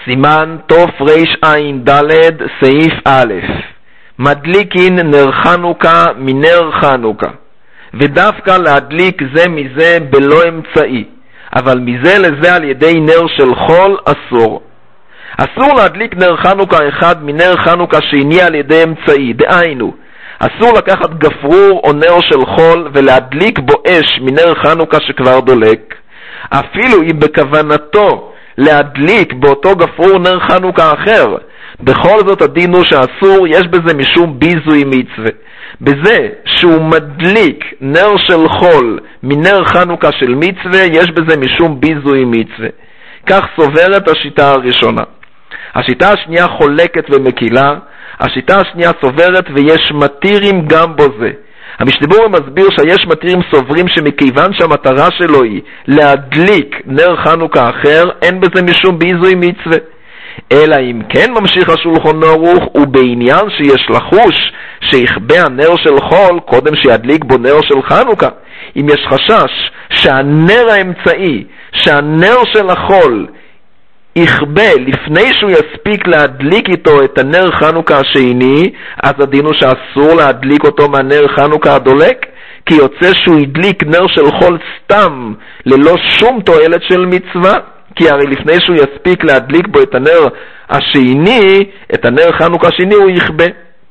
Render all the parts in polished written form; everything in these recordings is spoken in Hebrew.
סימן תוף רע"ד סעיף א', מדליקין נר חנוכה מנר חנוכה, ודווקא להדליק זה מזה בלא אמצעי, אבל מזה לזה על ידי נר של חול אסור. אסור להדליק נר חנוכה אחד מנר חנוכה שני על ידי אמצעי, דהיינו, אסור לקחת גפרור או נר של חול ולהדליק בו אש מנר חנוכה שכבר דולק, אפילו אם בכוונתו להדליק באותו גפרור נר חנוכה אחר. בכל זאת הדין הוא שאסור, יש בזה משום ביזוי מצווה. בזה שהוא מדליק נר של חול מנר חנוכה של מצווה, יש בזה משום ביזוי מצווה. כך סוברת השיטה הראשונה. השיטה השנייה חולקת ומקילה, השיטה השנייה סוברת ויש מתירים גם בו זה. המשנה ברורה מסביר שיש מתירים סוברים שמכיוון שהמטרה שלו היא להדליק נר חנוכה אחר, אין בזה משום ביזוי מצווה. אלא אם כן ממשיך השולחן ערוך, ובעניין שיש לחוש שיכבה הנר של חול קודם שידליק בו נר של חנוכה. אם יש חשש שהנר האמצעי, שהנר של החול יכבה לפני שהוא יספיק להדליק איתו את הנר חנוכה השני, אז הדין הוא שאסור להדליק אותו מהנר חנוכה הדולק, כי יוצא שהוא ידליק נר של חול סתם ללא שום תועלת של מצווה, כי הרי לפני שהוא יספיק להדליק בו את הנר השני, את הנר חנוכה השני הוא יכבה.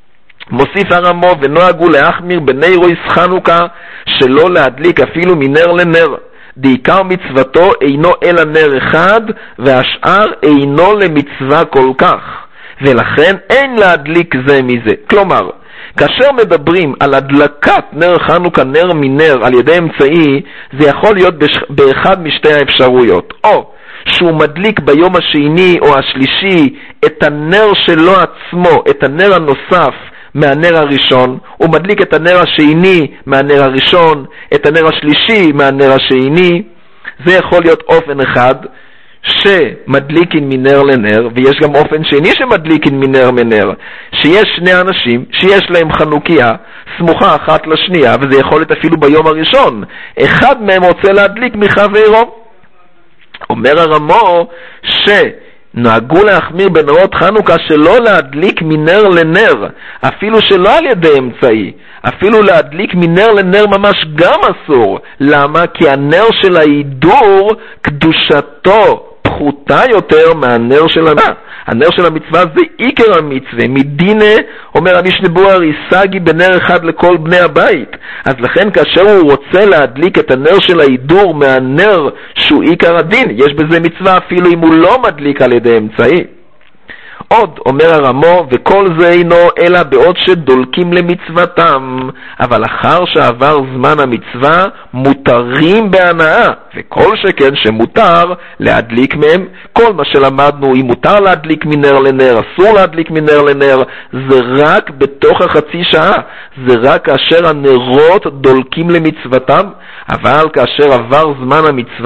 מוסיף הרמו, ונוהגו להחמיר בני רויס חנוכה שלא להדליק אפילו מנר לנר, דעיקר מצוותו אינו אלא נר אחד והשאר אינו למצווה כל כך, ולכן אין להדליק זה מזה. כלומר, כאשר מדברים על הדלקת נר חנוכה נר מנר על ידי אמצעי, זה יכול להיות באחד משתי האפשרויות, או שהוא מדליק ביום השני או השלישי את הנר שלו עצמו, את הנר הנוסף מהנר הראשון, הוא מדליק את הנר השני מהנר הראשון, את הנר השלישי מהנר השני. זה יכול להיות אופן אחד שמדליקין מנר לנר, ויש גם אופן שני שמדליקין מנר מנר, שיש שני אנשים שיש להם חנוכיה סמוכה אחת לשנייה, וזה יכול להיות אפילו ביום הראשון, אחד מהם רוצה להדליק מחברו. אומר הרמו נהגו להחמיר בנרות חנוכה שלא להדליק מנר לנר, אפילו שלא על ידי אמצעי, אפילו להדליק מנר לנר ממש גם אסור. למה? כי הנר של ההידור קדושתו פחותה יותר מהנר של המצווה. הנר של המצווה זה עיקר המצווה. מדינה, אומר המשנה ברורה, ריסגי בנר אחד לכל בני הבית. אז לכן כאשר הוא רוצה להדליק את הנר של ההידור מהנר שהוא עיקר הדין, יש בזה מצווה אפילו אם הוא לא מדליק על ידי אמצעי. עוד אומר הרמו, וכל זה אינו אלא בעוד שדולקים למצוותם, אבל אחר שעבר זמן המצווה מותרים בהנאה, וכל שכן שמותר להדליק מהם. כל מה שלמדנו, אם מותר להדליק מנר לנר, אסור להדליק מנר לנר, זה רק בתוך החצי שעה, זה רק כאשר הנרות דולקים למצוותם. אבל כאשר עבר זמן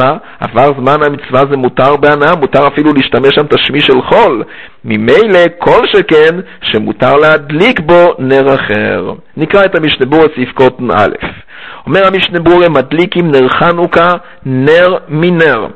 המצווה, זה מותר בהנאה, מותר אפילו להשתמש שם תשמיש של חול. ממילא כל שכן שמותר להדליק בו נר אחר. נקרא את המשנה ברורה סעיף קטן א'. אומר המשנה ברורה, מדליקים נר חנוכה נר מנר,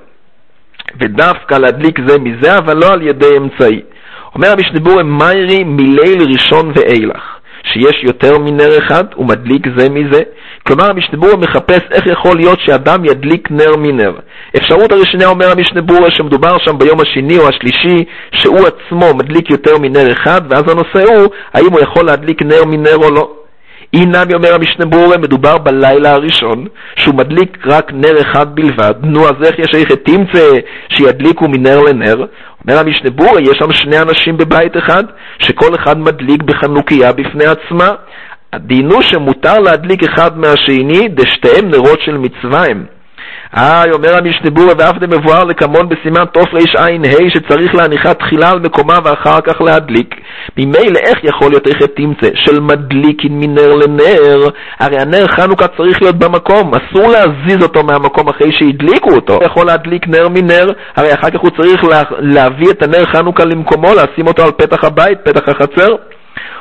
ודווקא להדליק זה מזה, אבל לא על ידי אמצעי. אומר המשנה ברורה, מיירי מליל ראשון ואילך, שיש יותר מנר אחד ומדליק זה מזה. כלומר המשנה ברורה מחפש איך יכול להיות שאדם ידליק נר מנר. אפשרות הראשונה, אומר המשנה ברורה, שמדובר שם ביום השני או השלישי שהוא עצמו מדליק יותר מנר אחד, ואז הנושא הוא האם הוא יכול להדליק נר מנר או לא. אינם, אומר המשנה ברורה, מדובר בלילה הראשון שהוא מדליק רק נר אחד בלבד. נו, אז איך יש איך תמצא שידליקו מנר לנר? אומר המשנה ברורה, יש שם שני אנשים בבית אחד שכל אחד מדליק בחנוכיה בפני עצמה. הדין הוא שמותר להדליק אחד מהשני, דשתיהם נרות של מצווה הם. אומר המשנה ברורה, ואף דמבואר לכמון בסימן תוף רע"ה שצריך להניחה תחילה על מקומה ואחר כך להדליק. ממילא איך יכול להיות איך תמצא של מדליקין מנר לנר? הרי הנר חנוכה צריך להיות במקום, אסור להזיז אותו מהמקום אחרי שהדליקו אותו. יכול להדליק נר מנר, הרי אחר כך הוא צריך להביא את הנר חנוכה למקומו, לשים אותו על פתח הבית, פתח החצר.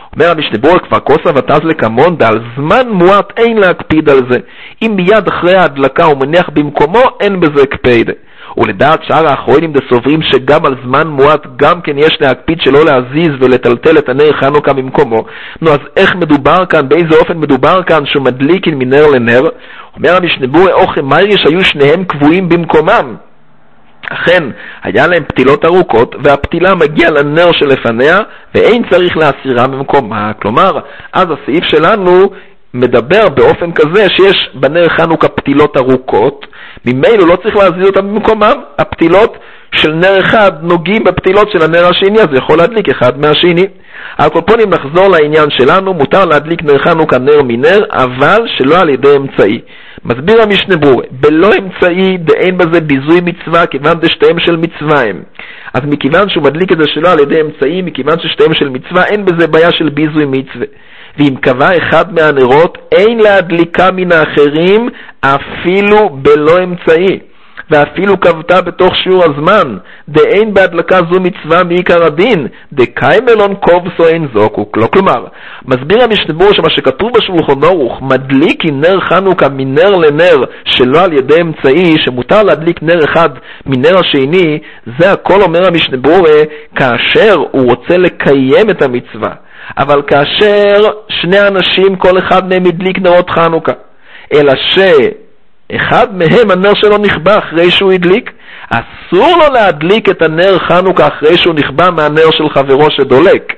אומר המשנה ברורה, כבר כוסה ותז לקמון, ועל זמן מועט אין להקפיד על זה. אם מיד אחרי ההדלקה הוא מניח במקומו, אין בזה הקפיד. ולדעת שאר האחרונים דסוברים שגם על זמן מועט גם כן יש להקפיד שלא להזיז ולטלטל את הנר חנוכה ממקומו. נו, אז איך מדובר כאן, באיזה אופן מדובר כאן שהוא מדליקין מנר לנר? אומר המשנה ברורה, אוכי מייריש היו שניהם קבועים במקומם. אכן, היה להם פתילות ארוכות, והפתילה מגיעה לנר שלפניה, ואין צריך להסירה ממקומה. כלומר, אז הסעיף שלנו מדבר באופן כזה שיש בנר חנוכה פתילות ארוכות, ממילא לא צריך להזיז אותם במקומם. הפתילות של נר אחד נוגעים בפתילות של הנר השני, אז יכול להדליק אחד מהשני. על כל פנים נחזור לעניין שלנו, מותר להדליק נר חנוכה נר מנר, אבל שלא על ידי אמצעי. מסביר המשנה ברורה, בלא אמצעי דאין בזה ביזוי מצווה, כיוון דשתיהם של מצווה הם. אז מכיוון שהוא מדליק את זה שלא על ידי אמצעי, מכיוון ששתיהם של מצווה, אין בזה בעיה של ביזוי מצווה. ואם קבע אחד מהנרות, אין להדליקה מן האחרים, אפילו בלא אמצעי. ואפילו קבתה בתוך שיעור הזמן, דאין בהדלקה זו מצווה מעיקר הדין, דקיימלון קובסו אין זוקוק. לא, כלומר, מסביר המשנה ברורה שמה שכתוב בשולחן ערוך, מדליק נר חנוכה מנר לנר שלא על ידי אמצעי, שמותר להדליק נר אחד מנר השני, זה הכל אומר המשנה ברורה כאשר הוא רוצה לקיים את המצווה. אבל כאשר שני אנשים, כל אחד מהם הדליק נרות חנוכה, אלא אחד מהם הנר שלו נכבה אחרי שהוא הדליק, אסור לו להדליק את הנר חנוכה אחרי שהוא נכבה מהנר של חברו שדולק,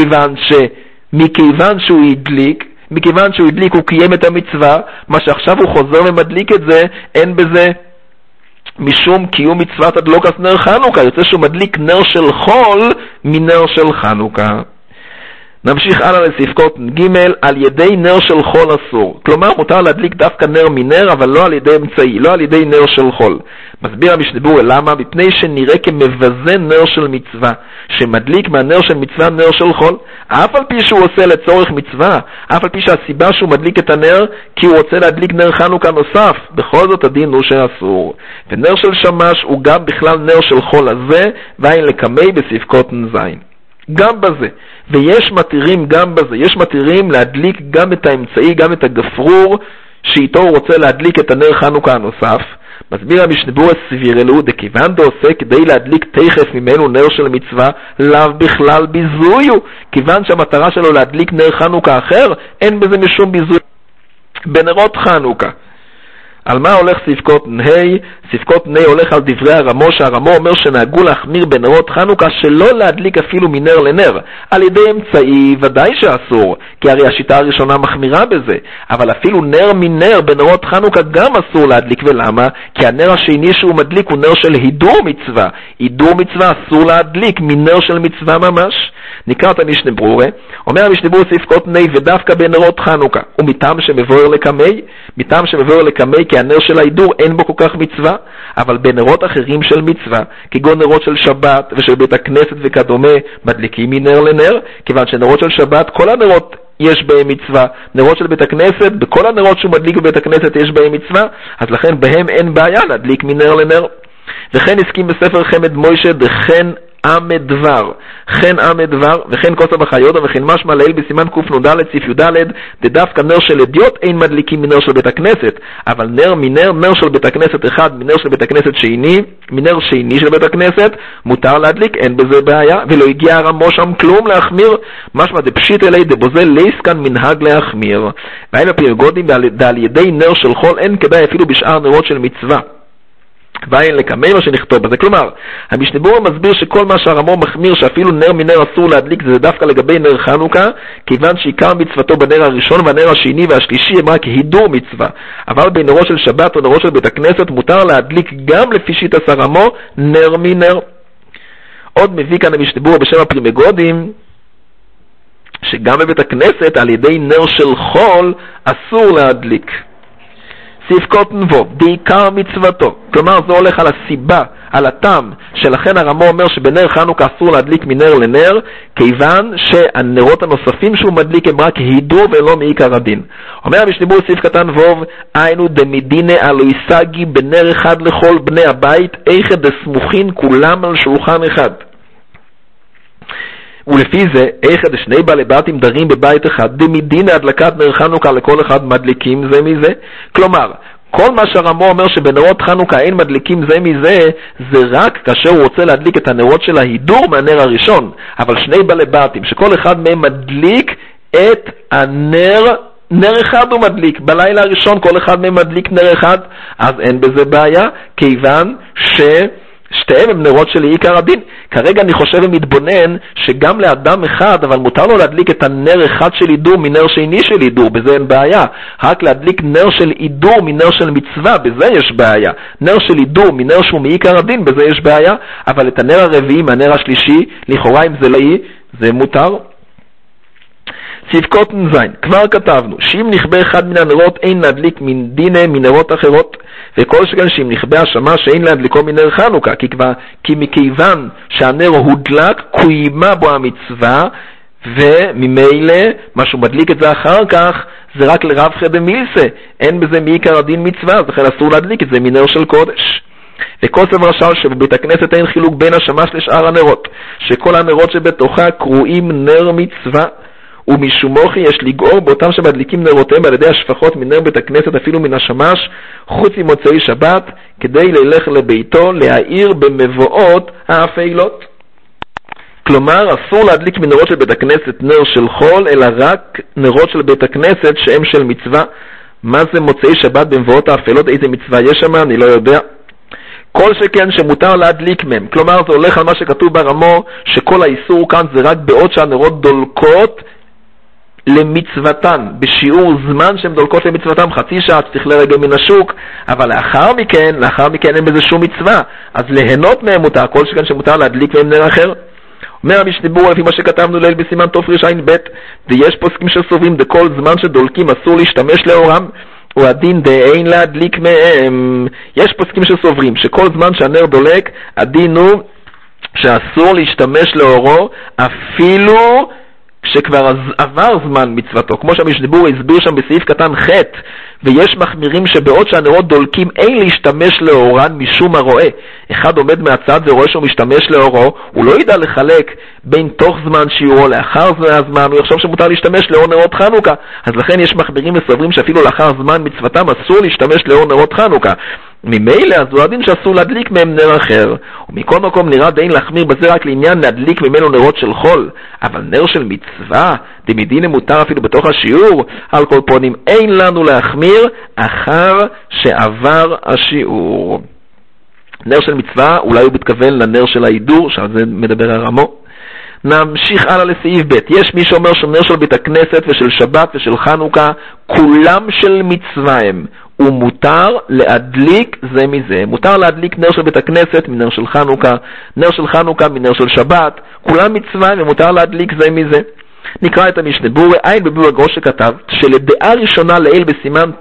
מכיוון שהוא הדליק הוא קיים את המצווה. מה שעכשיו הוא חוזר ומדליק את זה, אין בזה משום קיום מצוות הדלוקת נר חנוכה, יוצא שהוא מדליק נר של חול מנר של חנוכה. נמשיך הלאה לספקות ג' על ידי נר של חול אסור. כלומר, מותר להדליק דווקא נר מנר, אבל לא על ידי אמצעי, לא על ידי נר של חול. מסביר המשנה ברורה למה? מפני שנראה כמבזה נר של מצווה, שמדליק מהנר של מצווה נר של חול, אף על פי שהוא עושה לצורך מצווה, אף על פי שהסיבה שהוא מדליק את הנר, כי הוא רוצה להדליק נר חנוכה נוסף, בכל זאת הדין הוא שאסור. ונר של שמש הוא גם בכלל נר של חול הזה, ואין לקמי בספקות נזין. גם בזה, ויש מתירים גם בזה, יש מתירים להדליק גם את האמצעי, גם את הגפרור שאיתו הוא רוצה להדליק את הנר חנוכה הנוסף. מסביר המשנה ברורה סבירלו דכיוון דעושה כדי להדליק תכף ממנו נר של מצווה, לאו בכלל ביזויו, כיוון שהמטרה שלו להדליק נר חנוכה אחר, אין בזה משום ביזוי בנרות חנוכה. על מה הולך ספקות נהי? ספקות נהי הולך על דברי הרמו, שהרמו אומר שנהגו להחמיר בנרות חנוכה שלא להדליק אפילו מנר לנר. על ידי אמצעי ודאי שאסור, כי הרי השיטה הראשונה מחמירה בזה, אבל אפילו נר מנר בנרות חנוכה גם אסור להדליק. ולמה? כי הנר השני שהוא מדליק הוא נר של הידור מצווה. הידור מצווה אסור להדליק מנר של מצווה ממש. נקרא את המשנה ברורה, אומר המשנה ברורה ספקות נהי ודווקא בנרות חנוכה, ומטעם שמבואר לקמי, מטעם שמבואר לקמי כי הנר של ההידור אין בו כל כך מצווה, אבל בנרות אחרים של מצווה, כגון נרות של שבת ושל בית הכנסת וכדומה, מדליקים מנר לנר, כיוון שנרות של שבת, כל הנרות יש בהם מצווה. נרות של בית הכנסת, בכל הנרות שהוא מדליק בבית הכנסת יש בהם מצווה, אז לכן בהם אין בעיה להדליק מנר לנר. וכן הסכים בספר חמד מוישה דכן עמד דבר, חן עמד דבר, וכן כוסה בחיודה, וכן משמע לעיל בסימן קנ"ד סעיף י"ד, דווקא נר של אדיוט אין מדליקים מנר של בית הכנסת, אבל נר מנר, נר של בית הכנסת אחד מנר של בית הכנסת שני, מנר שני של בית הכנסת, מותר להדליק, אין בזה בעיה, ולא הגיע הרמו שם כלום להחמיר, משמע דפשיט אלי דבוזה לייסקן מנהג להחמיר. והאם הפירגודים על ידי נר של חול אין כדאי אפילו בשאר נרות של מצווה. ואין לקמי מה שנכתוב בזה. כלומר, המשנה ברורה מסביר שכל מה שהרמו מחמיר שאפילו נר מנר אסור להדליק זה דווקא לגבי נר חנוכה, כיוון שעיקר מצוותו בנר הראשון והנר השני והשלישי הם רק הידור מצווה, אבל בנרו של שבת או נרו של בית הכנסת מותר להדליק גם לפי שיטת הרמו נר מנר. עוד מביא כאן המשנה ברורה בשם הפרימגודים שגם בבית הכנסת על ידי נר של חול אסור להדליק. ספקות נבו, בעיקר מצוותו, כלומר זה הולך על הסיבה, על הטעם, שלכן הרמו אומר שבנר חנוכה אסור להדליק מנר לנר, כיוון שהנרות הנוספים שהוא מדליק הם רק הידור ולא מעיקר הדין. אומר המשנה ברורה סעיף קטן ווב, היינו דמדינה אלו ישגי בנר אחד לכל בני הבית, איכד דסמוכין כולם על שולחן אחד. ולפי זה, איך שני בעלי בתים דרים בבית אחד, דמדין הדלקת נר חנוכה לכל אחד מדליקים זה מזה? כלומר, כל מה שהרמו אומר שבנרות חנוכה אין מדליקים זה מזה, זה רק כאשר הוא רוצה להדליק את הנרות של ההידור מהנר הראשון. אבל שני בעלי בתים, שכל אחד מהם מדליק את הנר, נר אחד הוא מדליק. בלילה הראשון כל אחד מהם מדליק נר אחד, אז אין בזה בעיה, כיוון ששתיהם הם נרות של עיקר הדין. כרגע אני חושב ומתבונן שגם לאדם אחד, אבל מותר לו להדליק את הנר אחד של הידור מנר שני של הידור, בזה אין בעיה. רק להדליק נר של הידור מנר של מצווה, בזה יש בעיה. נר של הידור מנר שהוא מעיקר הדין, בזה יש בעיה. אבל את הנר הרביעי מהנר השלישי, לכאורה אם זה לא יהיה, זה מותר. צדקות נזין, כבר כתבנו שאם נכבה אחד מן הנרות אין להדליק מן דיני מנרות אחרות, וכל שכן שאם נכבה השמה שאין להדליקו מנר חנוכה, כי מכיוון שהנר הודלק קוימה בו המצווה, וממילא מה שהוא מדליק את זה אחר כך זה רק לרב חדה מילסה, אין בזה מעיקר הדין מצווה, אז לכן אסור להדליק את זה מנר של קודש. וכל סבר של שבבית הכנסת אין חילוק בין השמש לשאר הנרות, שכל הנרות שבתוכה קרואים נר מצווה, ומשום מוכי יש לגאור באותם שמדליקים נרותיהם על ידי השפחות מנר בית הכנסת אפילו מן השמש, חוץ ממוצאי שבת, כדי ללך לביתו להאיר במבואות האפלות. כלומר, אסור להדליק מנרות של בית הכנסת נר של חול, אלא רק נרות של בית הכנסת שהם של מצווה. מה זה מוצאי שבת במבואות האפלות? איזה מצווה יש שם? אני לא יודע. כל שכן שמותר להדליק מהם. כלומר, זה הולך על מה שכתוב ברמו, שכל האיסור כאן זה רק בעוד שהנרות דולקות למצוותן, בשיעור זמן שהן דולקות למצוותן, חצי שעה שתכלה רגע מן השוק, אבל לאחר מכן אין בזה שום מצווה, אז ליהנות מהם מותר, כל שכן שמותר להדליק מהם נר אחר. אומר המשנה ברורה לפי מה שכתבנו ליל בסימן תרע"ב, ויש פוסקים שסוברים דכל זמן שדולקים אסור להשתמש לאורם, הוא הדין דאין להדליק מהם. יש פוסקים שסוברים שכל זמן שהנר דולק, הדין הוא שאסור להשתמש לאורו אפילו כשכבר עבר זמן מצוותו, כמו שהמשנה ברורה הסביר שם בסעיף קטן ח', ויש מחמירים שבעוד שהנרות דולקים אין להשתמש לאורן משום הרואה. אחד עומד מהצד ורואה שהוא משתמש לאורו, הוא לא ידע לחלק בין תוך זמן שיעורו לאחר הזמן, הוא יחשוב שמותר להשתמש לאור נרות חנוכה. אז לכן יש מחמירים וסוברים שאפילו לאחר זמן מצוותם אסור להשתמש לאור נרות חנוכה. ממילא אז הוא הדין שאסור להדליק מהם נר אחר, ומכל מקום נראה דין להחמיר בזה רק לעניין להדליק ממנו נרות של חול, אבל נר של מצווה דמדין מותר אפילו בתוך השיעור. על כל פונים אין לנו להחמיר אחר שעבר השיעור. נר של מצווה אולי הוא מתכוון לנר של ההידור, שעל זה מדבר הרמו. נמשיך הלאה לסעיף ב'. יש מי שאומר שנר של בית הכנסת ושל שבת ושל חנוכה כולם של מצווה הם, ומותר להדליק זה מזה. מותר להדליק נר של בית הכנסת מנר של חנוכה, נר של חנוכה מנר של שבת, כולם מצווה ומותר להדליק זה מזה. נקרא את המשנה ברורה עין בביאור הגאון שכתב שלדעה ראשונה לעיל בסימן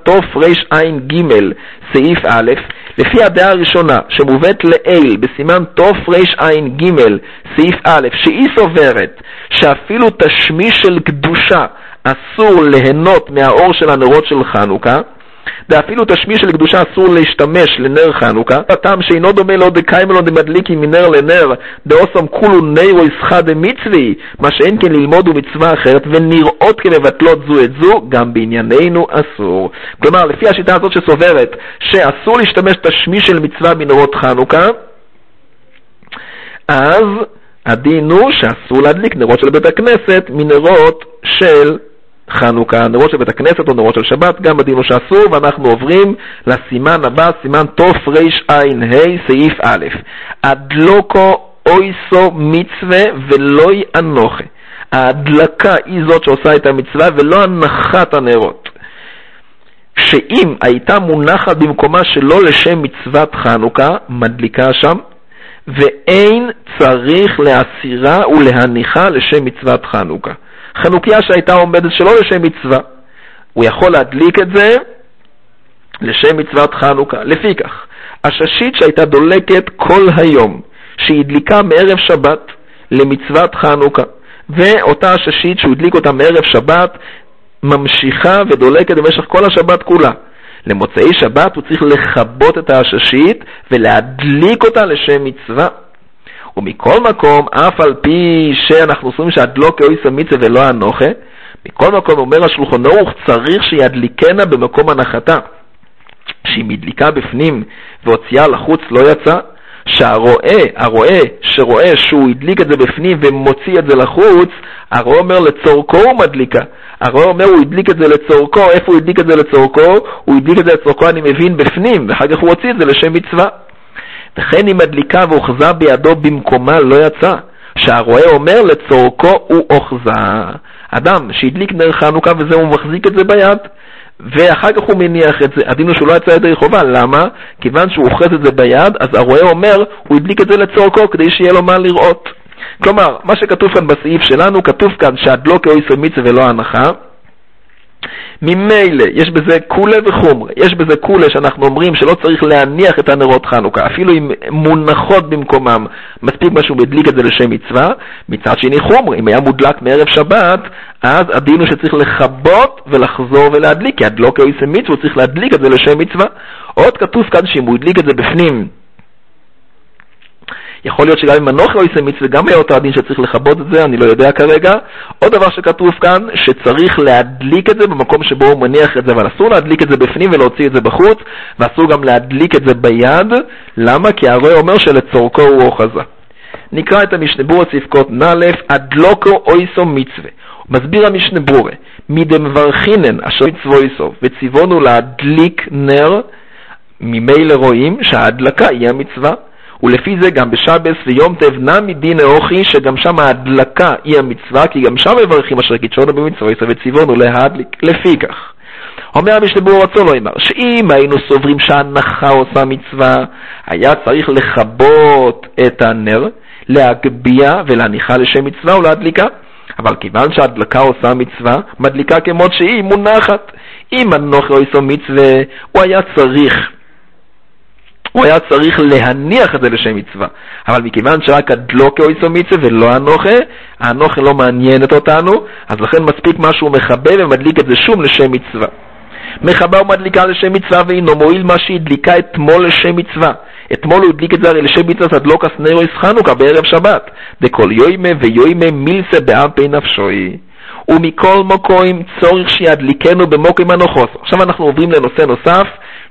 תרע"ג סעיף א', לפי הדעה הראשונה שמובאת לעיל בסימן תרע"ג סעיף א', שהיא סוברת שאפילו תשמיש של קדושה אסור ליהנות מהאור של הנרות של חנוכה, ואפילו תשמיש של קדושה אסור להשתמש לנר חנוכה, הטעם שאינו דומה לא דקיימה לא דמדליק מנר לנר דאוסם כולו נירו ישחה דמצווי, מה שאין כן ללמוד ומצווה אחרת ונראות כמבטלות זו את זו, גם בענייננו אסור. כלומר, לפי השיטה הזאת שסוברת שאסור להשתמש תשמיש של מצווה מנרות חנוכה, אז הדין הוא שאסור להדליק נרות של בית הכנסת מנרות של חנוכה, נרות של בית הכנסת או נרות של שבת, גם הדין הוא שאסור. ואנחנו עוברים לסימן הבא, סימן תרע"ה סעיף א', הדלוקו אויסו מצווה ולא אנוכה. ההדלקה היא זאת שעושה את המצווה ולא הנחת הנרות, שאם הייתה מונחת במקומה שלא לשם מצוות חנוכה מדליקה שם, ואין צריך להסירה ולהניחה לשם מצוות חנוכה. חנוכיה שהייתה עומדת שלא לשם מצווה, הוא יכול להדליק את זה לשם מצוות חנוכה. לפי כך, הששית שהייתה דולקת כל היום, שהיא הדליקה מערב שבת למצוות חנוכה, ואותה הששית שהוא הדליק אותה מערב שבת ממשיכה ודולקת במשך כל השבת כולה. למוצאי שבת הוא צריך לכבות את הששית ולהדליק אותה לשם מצווה. ומכל מקום, אף על פי שאנחנו עושים שהדלוק אוי סמיצה ולא הנוחה, מכל מקום אומר השולחן ערוך צריך שידליקנה במקום הנחתה, שהיא מדליקה בפנים והוציאה לחוץ לא יצא, שהרואה שרואה שהוא הדליק את זה בפנים ומוציא את זה לחוץ, הרואה אומר לצורכו הוא מדליקה. הרואה אומר הוא הדליק את זה לצורכו. איפה הוא הדליק את זה לצורכו? הוא הדליק את זה לצורכו, אני מבין, בפנים, ואחר כך הוא הוציא את זה לשם מצווה. וכן היא מדליקה ואוחזה בידו במקומה לא יצא, שהרואה אומר לצורכו הוא אוחזה. אדם שהדליק נר חנוכה וזה הוא מחזיק את זה ביד, ואחר כך הוא מניח את זה, הדין הוא שהוא לא יצא ידי חובה. למה? כיוון שהוא אוחז את זה ביד, אז הרואה אומר הוא הדליק את זה לצורכו כדי שיהיה לו מה לראות. כלומר, מה שכתוב כאן בסעיף שלנו, כתוב כאן שהדלוק אוי סמיצה ולא הנחה. ממילא יש בזה כולה וחומר. יש בזה כולה שאנחנו אומרים שלא צריך להניח את הנרות חנוכה, אפילו אם מונחות במקומם, מספיק משהו מדליק את זה לשם מצווה. מצד שני חומר, אם היה מודלק מערב שבת, אז הדין הוא שצריך לחבות ולחזור ולהדליק, כי הדלוק אוי סמיצה הוא צריך להדליק את זה לשם מצווה. עוד כתוב כאן שאם הוא הדליק את זה בפנים, יכול להיות שגם אם הנוחה אוי סמיצה וגם היה אותו הדין שצריך לכבות את זה, אני לא יודע כרגע. עוד דבר שכתוב כאן, שצריך להדליק את זה במקום שבו הוא מניח את זה, אבל אסור להדליק את זה בפנים ולהוציא את זה בחוץ, ואסור גם להדליק את זה ביד. למה? כי הרואה אומר שלצורכו הוא אוחזה. נקרא את המשנה ברורה ספקות נ' הדלוקו אויסו מצווה. מסביר המשנה ברורה, מדמברכינן אשר מצוו איסו וציוונו להדליק נר, ממילא רואים שההדלקה היא המצווה. ולפי זה גם בשבס ויום טוב נמי דין אוכי, שגם שם ההדלקה היא המצווה, כי גם שם מברכים אשר קידשונו במצווה וציוונו להדליק. לפי כך אומר המשנה ברורה רצון לא אמר, שאם היינו סוברים שההנחה עושה מצווה, היה צריך לכבות את הנר, להגביה ולהניחה לשם מצווה ולהדליקה. אבל כיוון שההדלקה עושה מצווה, מדליקה כמות שהיא מונחת. אם הנוחה עושה מצווה, הוא היה צריך להניח את זה לשם מצווה. אבל מכיוון שרק הדלוקה עושה מצווה ולא הנוחה לא מעניינת אותנו, אז לכן מספיק משהו מחבא ומדליק את זה שום לשם מצווה. מחבא ומדליקה לשם מצווה, ואינו מועיל מה שהדליקה אתמול לשם מצווה. אתמול הוא הדליק את זה הרי לשם מצווה הדלוקס נרויס חנוכה בערב שבת. דכל יוימה ויוימה מילסה באפי נפשוי. ומכל מקום צורך שידליקנו במוקם הנוחוס. עכשיו אנחנו עוברים לנושא נוסף,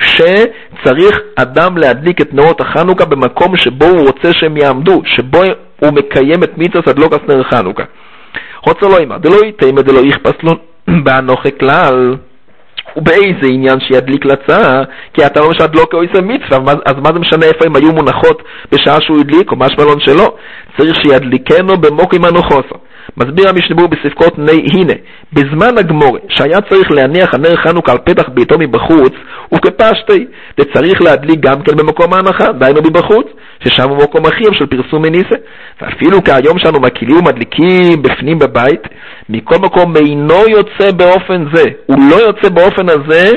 שצריך אדם להדליק את נרות החנוכה במקום שבו הוא רוצה שהם יעמדו, שבו הוא מקיים את מצוות הדלוקס נר חנוכה. רוצה לא אמר, דלא יתאמה דלא יכפס לו באנוכה כלל. ובאיזה עניין שידליק לצעה, כי אתה לא משנה דלוקה או עושה מצווה, אז מה זה משנה איפה הם היו מונחות בשעה שהוא הדליק, או משמע לא שלא? צריך שידליקנו במוקם הנוחוסו. מסביר המשנה ברורה בספקות הנה, בזמן הגמורה שהיה צריך להניח הנר חנוכה על פתח ביתו מבחוץ, וכפשטי, וצריך להדליק גם כן במקום ההנחה, דיינו מבחוץ, ששם הוא מקום אחר של פרסום מניסה. ואפילו כהיום שאנו מקילים ומדליקים בפנים בבית, מכל מקום אינו יוצא באופן זה, הוא לא יוצא באופן הזה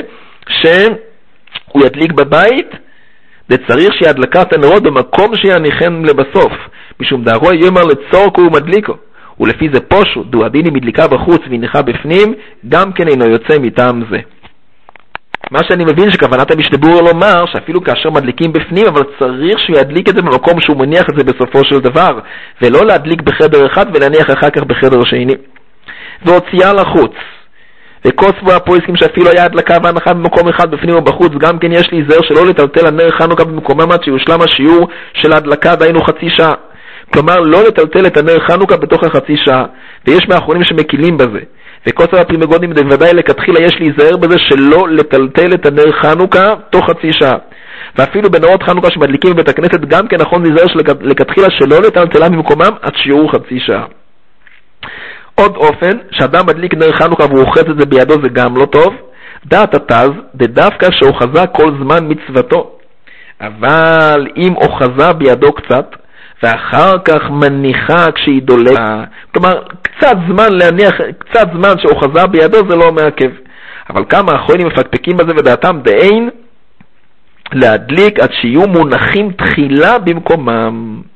שהוא ידליק בבית, וצריך שידלקת הנרות במקום שיניחן לבסוף, משום דהרוי יאמר לצורכו ומדליקו. ולפי זה פושו, דו הדין היא מדליקה בחוץ והניחה בפנים, גם כן אינו יוצא מטעם זה. מה שאני מבין שכוונת המשנה ברורה לומר, שאפילו כאשר מדליקים בפנים, אבל צריך שהוא ידליק את זה במקום שהוא מניח את זה בסופו של דבר, ולא להדליק בחדר אחד ולהניח אחר כך בחדר שני. והוציאה לחוץ. וכוסבו הפויסקים שאפילו היה הדלקה והנחה במקום אחד בפנים ובחוץ, גם כן יש להיזהר שלא לטלטל הנר חנוכה במקומם עד שיושלם השיעור של ההדלקה, דהיינו חצי שעה. כלומר, לא לטלטל את הנר חנוכה בתוך החצי שעה, ויש מאחרונים שמקילים בזה. וכוסף הפרימגונים בוודאי לכתחילה יש להיזהר בזה שלא לטלטל את הנר חנוכה תוך חצי שעה. ואפילו בנרות חנוכה שמדליקים בבית הכנסת גם כן נכון להיזהר לכתחילה שלא לטלטלה ממקומם עד שיעור חצי שעה. עוד אופן, שאדם מדליק נר חנוכה והוא אוחז את זה בידו זה גם לא טוב. דעת התז, דווקא שאוחזה כל זמן מצוותו. אבל אם אוחזה בידו קצת, ואחר כך מניחה כשהיא דולקה, כלומר קצת זמן שאוחזה בידו זה לא מעכב. אבל כמה האחרונים מפקפקים בזה ודעתם דאין להדליק עד שיהיו מונחים תחילה במקומם.